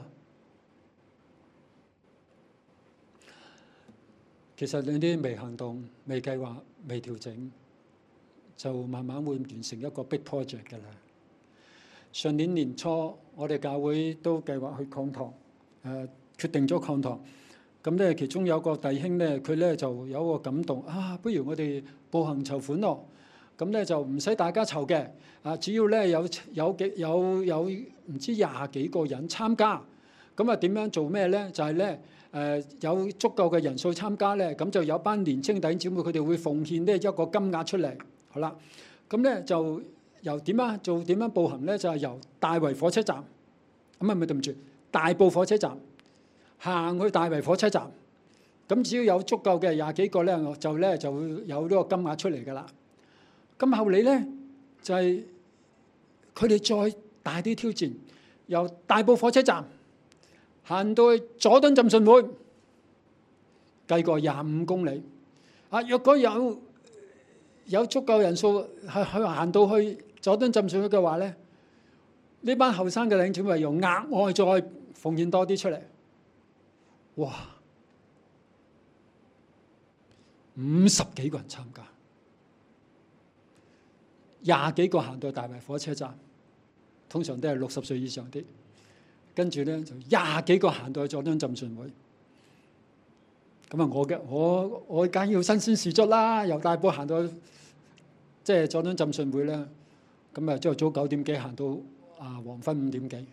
其實呢啲微行動、微計劃、微調整，就慢慢會完成一個 big project 㗎啦。上年年初，我哋教會都計劃去擴堂，誒、呃、決定咗擴堂。咁咧，其中有個弟兄咧，佢咧就有個感動啊，不如我哋步行籌款咯。咁咧就唔使大家籌嘅，啊，只要咧有有幾有有唔知廿幾個人參加。咁啊點樣做咩咧？就係咧誒有足夠嘅人數參加咧，咁就有班年青弟兄姊妹佢哋會奉獻呢一個金額出嚟。好啦，咁咧就。由點啊做點樣步行咧？就係、是、由大圍火車站，咁啊咪對唔住，大埔火車站行去大圍火車站。咁只要有足夠嘅廿幾個咧，就咧就會有呢個金額出嚟噶啦。咁後嚟咧就係佢哋再大啲挑戰，由大埔火車站行到去佐敦浸信會，計過廿五公里。啊，若果有有足夠人數去去行到去佐敦浸信會嘅話咧，呢班後生嘅領袖咪用額外再奉獻多啲出嚟。哇！五十幾個人參加，廿幾個行到大圍火車站，通常都係六十歲以上啲。跟住咧就廿幾個行到去佐敦浸信會。咁啊，我嘅我我梗要新鮮事足啦，由大埔行到去即係佐敦浸信會咧。咁啊，朝頭早九點幾行到啊黃昏五點幾。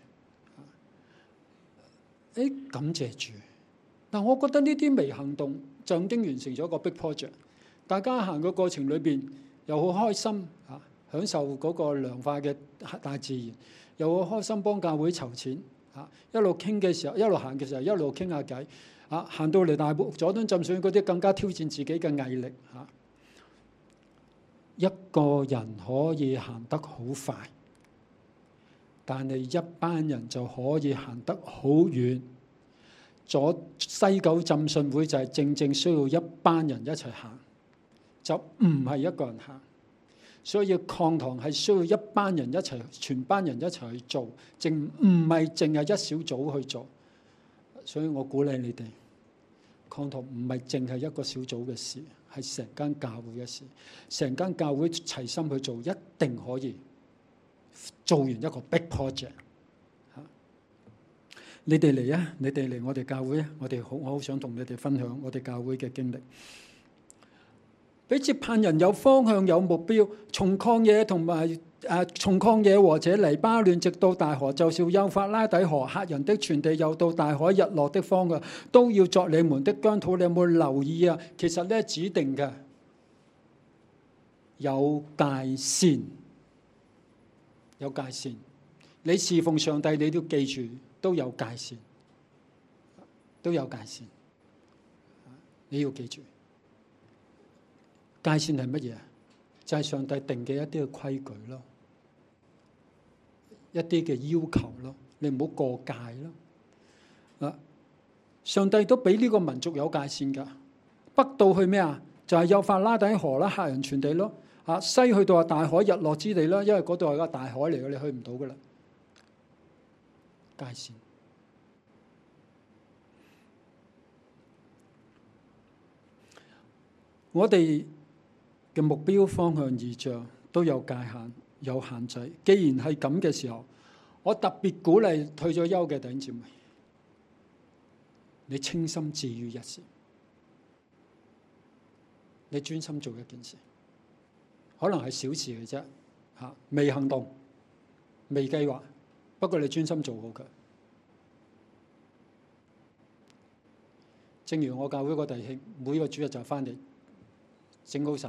誒，感謝主！但我覺得呢啲微行動就已經完成咗個 big project。大家行嘅過程裏邊又好開心啊，享受嗰個良化嘅大自然，又好開心幫教會籌錢啊！一路傾嘅時候，一路行嘅時候，一路傾下偈啊！行到嚟大埔佐敦浸信會嗰啲更加挑戰自己嘅毅力啊！一個人可以行得好快，但係一班人就可以行得好遠。咗西九浸信會就係正正需要一班人一齊行，就唔係一個人行。所以擴堂係需要一班人一齊，全班人一齊去做，淨唔係淨係一小組去做。所以我鼓勵你哋，擴堂唔係淨係一個小組嘅事，係成間教會嘅事。成間教會齊心去做，一定可以做完一個 big project。你哋嚟啊！你哋嚟我哋教會啊！我哋好，我好想同你哋分享我哋教會嘅經歷，俾接盼人有方向、有目標。從曠野同埋誒，從曠野和這黎巴嫩，直到大河，就是幼發拉底河，赫人的全地，又到大海日落的方向，都要作你們的疆土。你有冇留意啊？其實咧指定嘅有界線，有界線。你侍奉上帝，你都記住。都有界線，都有界線，你要記住，界線係乜嘢？就係上帝定嘅一啲嘅規矩咯，一啲嘅要求咯，你唔好過界咯。啊，上帝都俾呢個民族有界線㗎，北到去咩啊？就係幼發拉底河啦，赫人全地咯。啊，西去到係大海日落之地啦，因為嗰度係個大海嚟嘅，你去唔到㗎啦。界線， 我哋嘅目標方向異象都有界限、有限制。既然係咁嘅時候，我特別鼓勵退咗休嘅弟兄姊妹，你清心自語一時，你專心做一件事，可能係小事嘅啫，嚇，未行動、未計劃，不過你專心做好佢。正如我教會個弟兄，每個主日就翻嚟整好晒。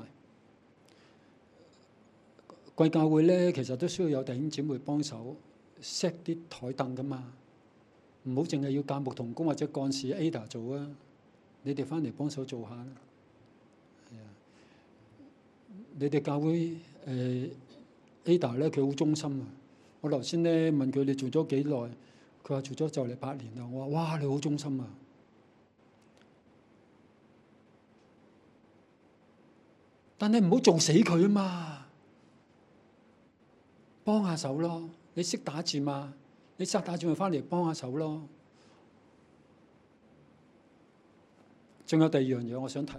貴教會咧，其實都需要有弟兄姊妹幫手 set 啲台凳噶嘛，唔好淨係要教牧同工或者幹事 Ada 做啊，你哋翻嚟幫手做下啦。係啊，你哋教會誒、呃、Ada 咧，佢好忠心啊。我頭先咧問佢你做咗幾耐，佢話做咗就嚟八年啦。我話哇，你好忠心啊！但係唔好做死佢啊嘛，幫下手咯。你識打字嘛？你識打字咪翻嚟幫下手咯。仲有第二樣嘢我想提，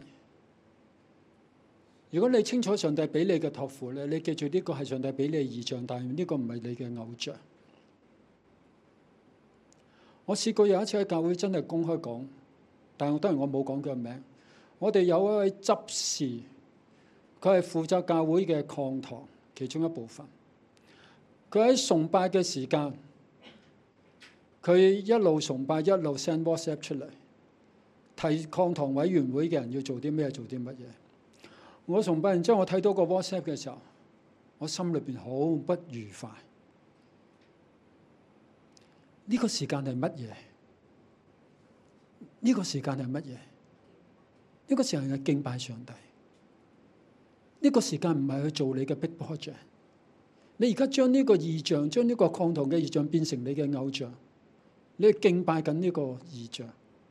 如果你清楚上帝俾你嘅託付咧，你記住呢個係上帝俾你嘅異象，但係呢個唔係你嘅偶像。我試過有一次喺教會真係公開講，但係當然我冇講佢嘅名。我哋有一位執事。佢係負責教會嘅講堂其中一部分。佢喺崇拜嘅時間，佢一路崇拜一路 send WhatsApp 出嚟，提講堂委員會嘅人要做啲咩，做啲乜嘢。我崇拜完之後，我睇到個 WhatsApp 嘅時候，我心裏邊好不愉快。呢個時間係乜嘢？呢個時間係乜嘢？呢個時間係敬拜上帝。呢個時間唔係去做你嘅 big project， 你而家將呢個異象，將呢個抗堂嘅異象變成你嘅偶像，你去敬拜緊呢個異象。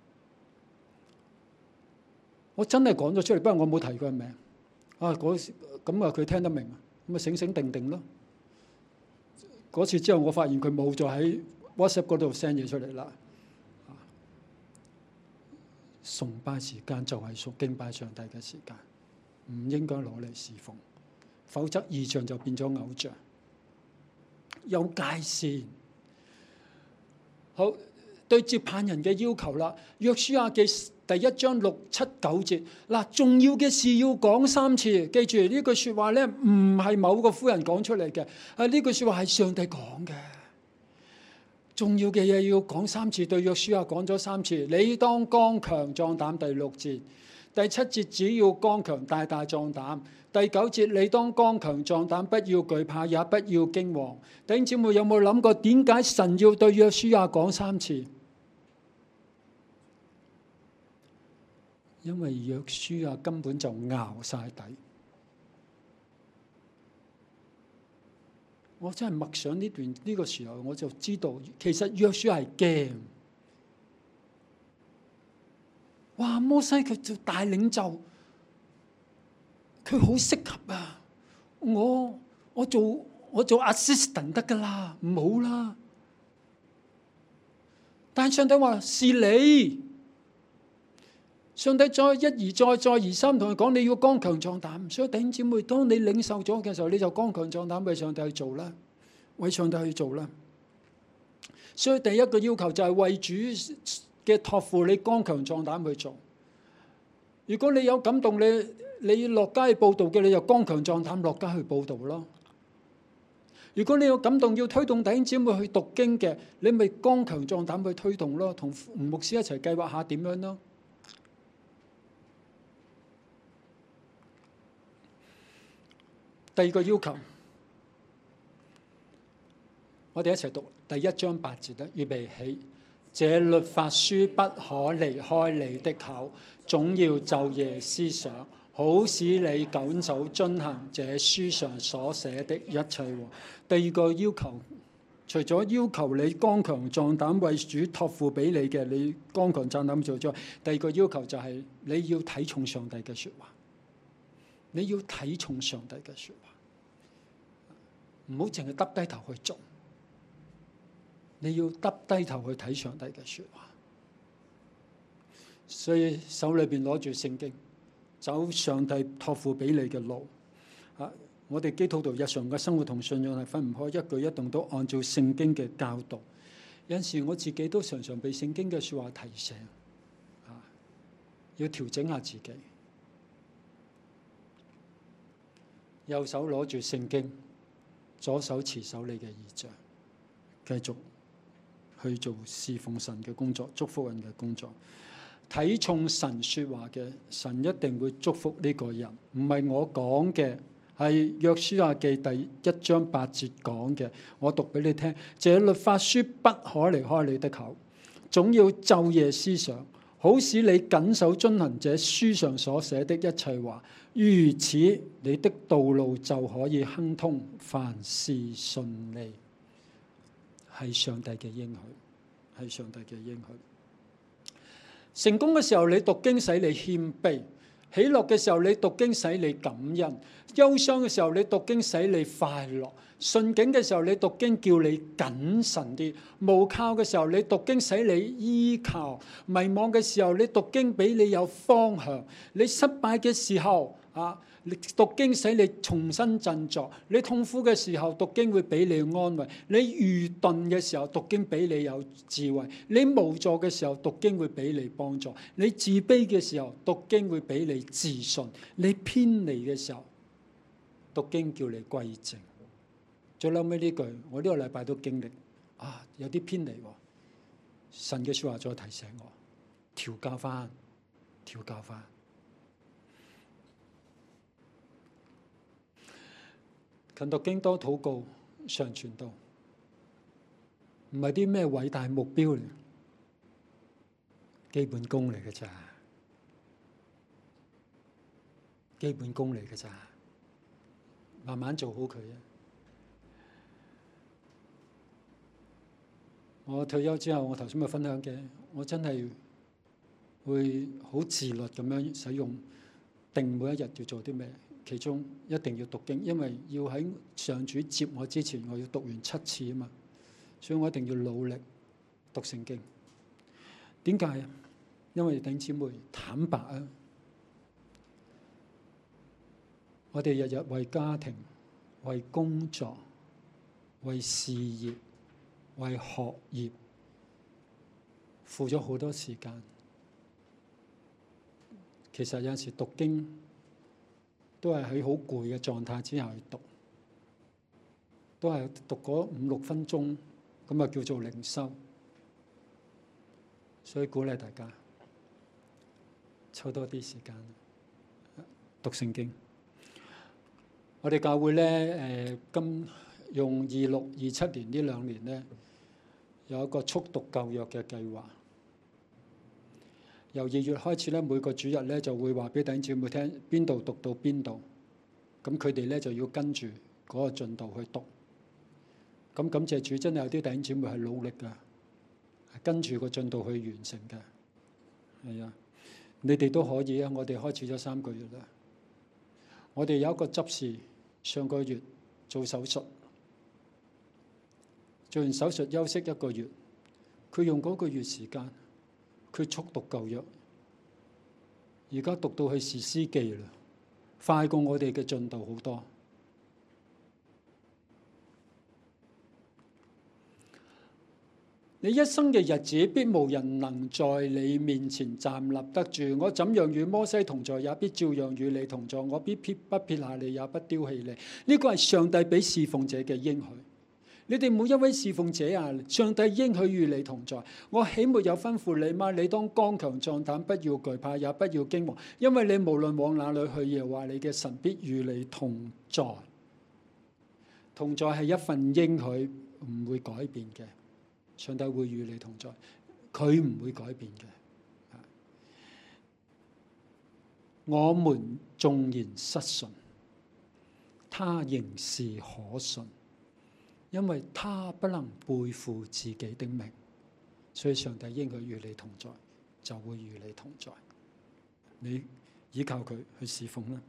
我真係講咗出嚟，不過我冇提佢嘅名。啊，嗰咁啊，佢聽得明，咁啊醒醒定定咯。嗰次之後，我發現佢冇再喺 WhatsApp 嗰度 send 嘢出嚟啦。崇拜時間就係屬敬拜上帝嘅時間。唔應該攞嚟侍奉，否則異象就變咗偶像。有界線。好，對接棒人嘅要求啦，約書亞記第一章六七九節嗱，重要嘅事要講三次。記住呢句説話咧，唔係某個夫人講出嚟嘅，啊呢句説話係上帝講嘅。重要嘅嘢要講三次，對約書亞講咗三次。你當剛強壯膽，第六節。第七節只要剛強大大壯膽，第九節你當剛強壯膽，不要懼怕，也不要驚惶。弟兄姊妹有冇諗過點解神要對約書亞講三次？因為約書亞根本就熬晒底。我真係默想呢段呢個時候，我就知道其實約書亞係驚。哇！摩西佢做大領袖，佢好適合啊！我我做我做 assistant 得噶啦，唔好啦。但係上帝話是你，上帝再一而再再而三同佢講，你要剛強壯膽。所以弟兄姊妹，當你領受咗嘅時候，你就剛強壯膽為上帝去做啦，為上帝去做啦。所以第一個要求就係為主嘅託付，你剛強壯膽去做。如果你有感動，你你落街去佈道嘅，你就剛強壯膽落街去佈道咯。如果你有感動要推動弟兄姊妹去讀經嘅，你咪剛強壯膽去推動咯，同吳牧師一齊計劃下點樣咯。第二個要求，我哋一齊讀第一章八節啦，預備起。這律法書不可離開你的口，總要晝夜思想，好使你謹守遵行這書上所寫的一切。第二個要求，除咗要求你剛強壯膽為主託付俾你嘅，你剛強壯膽做咗。第二個要求就係你要睇重上帝嘅説話，你要睇重上帝嘅説話，唔好淨係耷低頭去做。你要耷低頭去睇上帝嘅説話，所以手裏邊攞住聖經， 走上帝託付俾你嘅路。啊，我哋基督徒日常嘅生活同信仰係分唔開，一舉一動都按照聖經嘅教導。有陣時我自己都常常被聖經嘅説話提醒，啊，要調整下自己。右手攞住聖經，左手持守你嘅異象，繼續去做侍奉神嘅工作，祝福人嘅工作。睇重神説話嘅，神一定會祝福呢個人。唔係我講嘅，係約書亞記第一章八節講嘅。我讀俾你聽：這律法書不可離開你的口，總要晝夜思想，好使你謹守遵行這書上所寫的一切話。如此，你的道路就可以亨通，凡事順利。係上帝嘅應許，係上帝嘅應許。成功嘅時候，你讀經使你謙卑；喜樂嘅時候，你讀經使你感恩；憂傷嘅時候，你讀經使你快樂；順境嘅時候，你讀經叫你謹慎啲；無靠嘅時候，你讀經使你依靠；迷茫嘅時候，你讀經俾你有方向；你失敗嘅時候，啊！讀經使你重新振作，你痛苦嘅時候，讀經會俾你安慰；你愚鈍嘅時候，讀經俾你有智慧；你無助嘅時候，讀經會俾你幫助；你自卑嘅時候，讀經會俾你自信；你偏離嘅時候，讀經叫你歸正。最後尾呢句，我呢個禮拜都經歷啊，有啲偏離喎。神嘅說話再提醒我，調教翻，調教翻。勤讀經多禱告，常傳道，唔係啲咩偉大目標嚟，基本功嚟嘅咋，基本功嚟嘅咋，慢慢做好佢啊！我退休之後，我頭先咪分享嘅，我真係會好自律咁樣使用，定每一日要做啲咩。其中一定要讀經，因為要喺上主接我之前，我要讀完七次啊嘛，所以我一定要努力讀聖經。點解啊？因為弟兄姊妹坦白啊，我哋日日為家庭、為工作、為事業、為學業付咗好多時間。其實有陣時讀經都係喺好攰嘅狀態之下去讀，都係讀嗰五六分鐘，咁啊叫做靈修。所以鼓勵大家抽多啲時間讀聖經。我哋教會咧，誒今用二六二七年呢兩年咧，有一個速讀舊約嘅計劃。由二月開始咧，每個主日咧就會話俾弟兄姊妹聽邊度讀到邊度，咁佢哋咧就要跟住嗰個進度去讀。咁感謝主，真係有啲弟兄姊妹係努力㗎，係跟住個進度去完成嘅。係啊，你哋都可以啊！我哋開始咗三個月啦。我哋有一個執事上個月做手術，做完手術休息一個月，佢用嗰個月時間。佢速讀舊約，而家讀到去士師記啦，快過我哋嘅進度好多。你一生嘅日子，必無人能在你面前站立得住。我怎樣與摩西同在，也必照樣與你同在。我必撇不撇下你，也不丟棄你。呢個係上帝俾侍奉者嘅應許。你哋每一位侍奉者啊，上帝應許與你同在。我豈沒有吩咐你嗎？你當剛強壯膽，不要懼怕，也不要驚惶，因為你無論往哪裏去，耶和華你嘅神必與你同在。同在係一份應許，唔會改變嘅。上帝會與你同在，佢唔會改變嘅。我們縱然失信，他仍是可信。因為他不能背負自己的名，所以上帝應許與你同在，就會與你同在。你依靠佢去侍奉啦。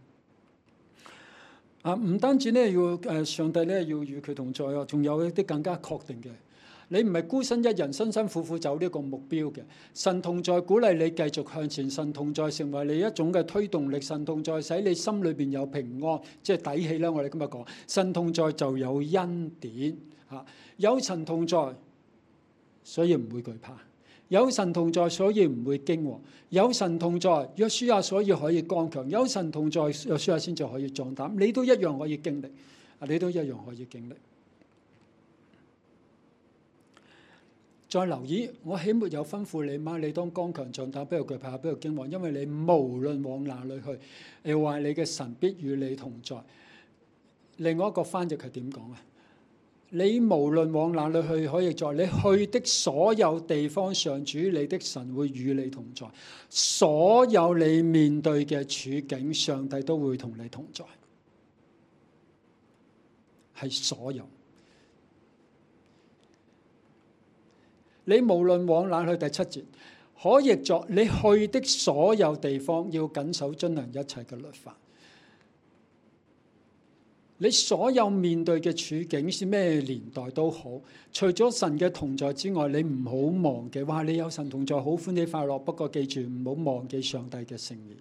啊，唔單止咧要誒上帝咧要與佢同在啊，仲有一啲更加確定嘅， 你唔係孤身一人辛辛苦苦走呢個目標嘅。神同在鼓勵你繼續向前，神同在成為你一種嘅推動力，神同在使你心裏邊有平安，即係底氣啦。我哋今日講神同在就有恩典嚇，有神同在，所以唔會懼怕；有神同在，所以唔會驚惶；有神同在，約書亞所以可以剛強；有神同在，約書亞先至可以壯膽。你都一樣可以經歷，你都一樣可以經歷。再留意，我豈沒有吩咐你嗎？你當剛強壯膽，不要懼怕，不要驚惶，因為你無論往哪裏去，又話你嘅神必與你同在。另外一個翻譯係點講啊？你無論往哪裏去，可以在你去的所有地方上，主你的神會與你同在。所有你面對嘅處境，上帝都會同你同在，係所有。你無論往哪去，第七節可譯作你去的所有地方，要謹守遵行一切嘅律法。你所有面對嘅處境是咩年代都好，除咗神嘅同在之外，你唔好忘記，哇！你有神同在，好歡喜快樂。不過記住，唔好忘記上帝嘅聖言。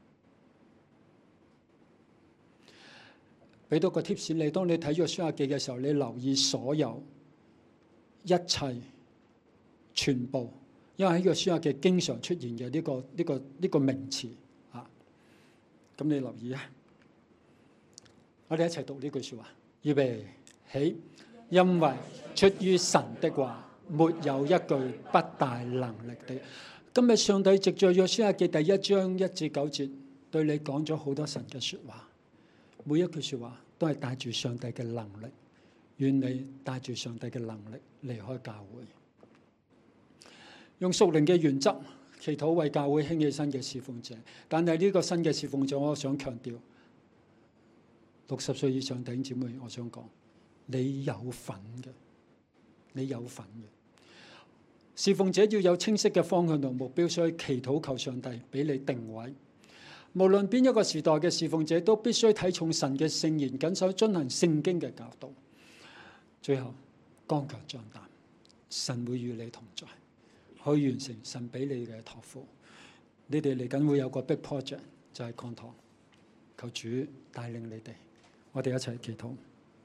俾多個 tips 你，當你睇約書亞記嘅時候，你留意所有一切。全部，因為喺約書亞記經常出現嘅呢個呢個呢個名詞啊，咁你留意啊！我哋一齊讀呢句説話，預備起，因為出於神的話，沒有一句不帶能力的。今日上帝藉著約書亞記第一章一至九節，對你講咗好多神嘅説話，每一句説話都係帶住上帝嘅能力，願你帶住上帝嘅能力離開教會。用屬靈嘅原則祈禱為教會興起新嘅侍奉者，但係呢個新嘅侍奉者，我想強調，六十歲以上弟兄姊妹，我想講，你有份嘅，你有份嘅。侍奉者要有清晰嘅方向同目標，所以祈禱求上帝俾你定位。無論邊一個時代嘅侍奉者，都必須睇重神嘅聖言，謹守遵行聖經嘅教導。最後，剛強壯膽，神會與你同在。去完成神俾你嘅託付，你哋嚟緊會有個 big project， 就係擴堂，求主帶領你哋，我哋一齊祈禱。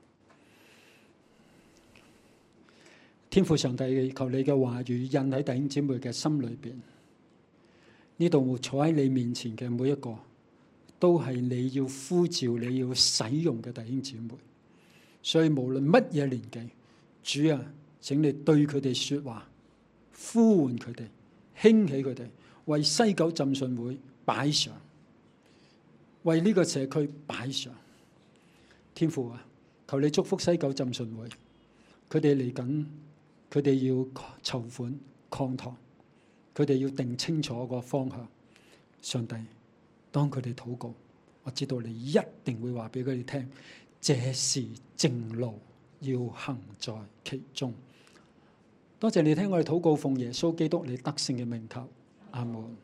天父上帝，求你嘅話語印喺弟兄姊妹嘅心裏邊，呢度坐喺你面前嘅每一個，都係你要呼召、你要使用嘅弟兄姊妹。所以無論乜嘢年紀，主啊，請你對佢哋說話。呼喚佢哋，興起佢哋，為西九浸信會擺上，為呢個社區擺上。天父啊，求你祝福西九浸信會，佢哋嚟緊，佢哋要籌款擴堂，佢哋要定清楚個方向。上帝，當佢哋禱告，我知道你一定會話俾佢哋聽，這是正路，要行在其中。多謝你聽我哋禱告，奉耶穌基督你得勝嘅名求，阿門。